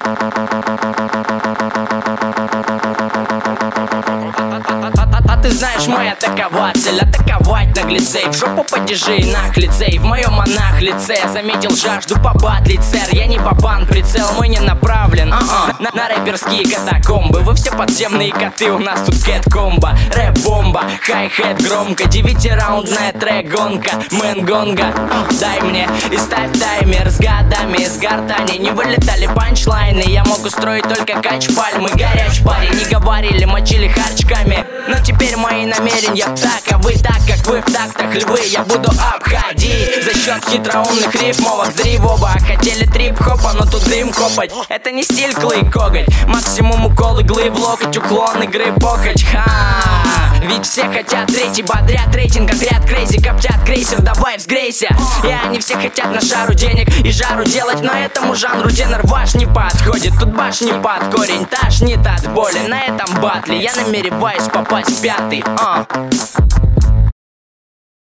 Ты знаешь, моя такова цель — атаковать наглецей. В жопу падежи нах лицей. В моем монах лице заметил жажду побатлить, сэр. Я не бабан, прицел мой не направлен на рэперские катакомбы. Вы все подземные коты, у нас тут кэт-комбо. Рэп-бомба, хай-хэт громко, 9-раундная трек-гонка, мэн-гонга. Дай мне и ставь таймер. С годами из гортани не вылетали панчлайны. Я мог устроить только кач-пальмы. Горяч парень, не говорили, мочили харчками. Но теперь мои намерения таковы, так как вы в тактах львы. Я буду обходить за счет хитроумных рифмовок взрывоба. Хотели трип-хопа, но тут дым копать. Это не стиль клей-коготь. Максимум укол иглы в локоть, уклон игры похоть. Ведь все хотят третий подряд, рейтинг отряд крейзи, коптят крейсер, давай взгрейся. И они все хотят на шару денег и жару делать, но этому жанру тенор ваш не подходит. Тут башни под корень, тошнит от боли. На этом батле я намереваюсь попасть в пятый.